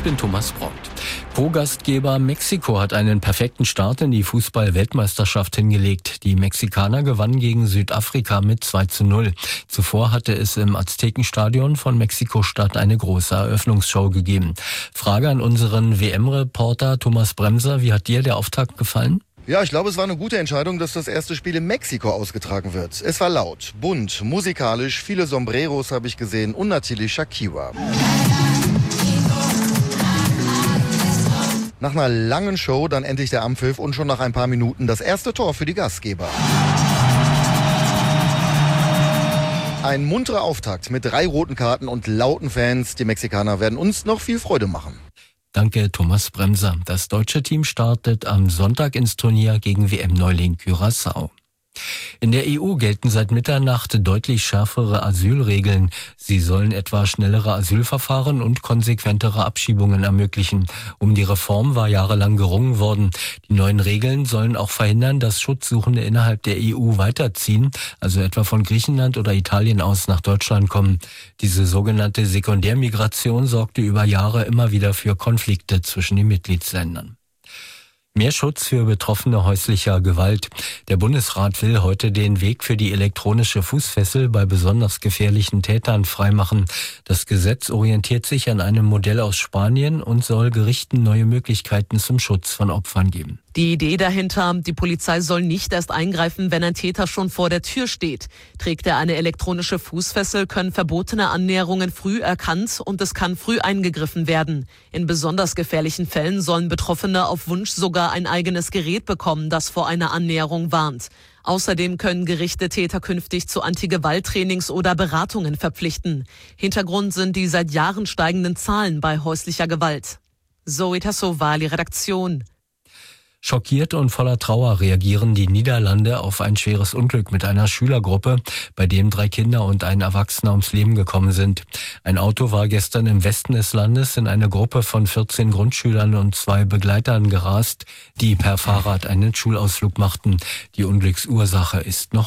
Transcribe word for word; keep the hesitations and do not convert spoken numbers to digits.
bin Thomas Bront. Co-Gastgeber Mexiko hat einen perfekten Start in die Fußball-Weltmeisterschaft hingelegt. Die Mexikaner gewannen gegen Südafrika mit zwei zu null. Zuvor hatte es im Aztekenstadion von Mexiko-Stadt eine große Eröffnungsshow gegeben. Frage an unseren W M-Reporter Thomas Bremser. Wie hat dir der Auftakt gefallen? Ja, ich glaube, es war eine gute Entscheidung, dass das erste Spiel in Mexiko ausgetragen wird. Es war laut, bunt, musikalisch, viele Sombreros habe ich gesehen und natürlich Shakira. Nach einer langen Show dann endlich der Anpfiff und schon nach ein paar Minuten das erste Tor für die Gastgeber. Ein munterer Auftakt mit drei roten Karten und lauten Fans. Die Mexikaner werden uns noch viel Freude machen. Danke, Thomas Bremser. Das deutsche Team startet am Sonntag ins Turnier gegen W M-Neuling Curaçao. In der E U gelten seit Mitternacht deutlich schärfere Asylregeln. Sie sollen etwa schnellere Asylverfahren und konsequentere Abschiebungen ermöglichen. Um die Reform war jahrelang gerungen worden. Die neuen Regeln sollen auch verhindern, dass Schutzsuchende innerhalb der E U weiterziehen, also etwa von Griechenland oder Italien aus nach Deutschland kommen. Diese sogenannte Sekundärmigration sorgte über Jahre immer wieder für Konflikte zwischen den Mitgliedsländern. Mehr Schutz für Betroffene häuslicher Gewalt. Der Bundesrat will heute den Weg für die elektronische Fußfessel bei besonders gefährlichen Tätern freimachen. Das Gesetz orientiert sich an einem Modell aus Spanien und soll Gerichten neue Möglichkeiten zum Schutz von Opfern geben. Die Idee dahinter, die Polizei soll nicht erst eingreifen, wenn ein Täter schon vor der Tür steht. Trägt er eine elektronische Fußfessel, können verbotene Annäherungen früh erkannt und es kann früh eingegriffen werden. In besonders gefährlichen Fällen sollen Betroffene auf Wunsch sogar ein eigenes Gerät bekommen, das vor einer Annäherung warnt. Außerdem können Gerichte Täter künftig zu Anti-Gewalt-Trainings oder Beratungen verpflichten. Hintergrund sind die seit Jahren steigenden Zahlen bei häuslicher Gewalt. Zoe Tassovali, Redaktion. Schockiert und voller Trauer reagieren die Niederlande auf ein schweres Unglück mit einer Schülergruppe, bei dem drei Kinder und ein Erwachsener ums Leben gekommen sind. Ein Auto war gestern im Westen des Landes in eine Gruppe von vierzehn Grundschülern und zwei Begleitern gerast, die per Fahrrad einen Schulausflug machten. Die Unglücksursache ist noch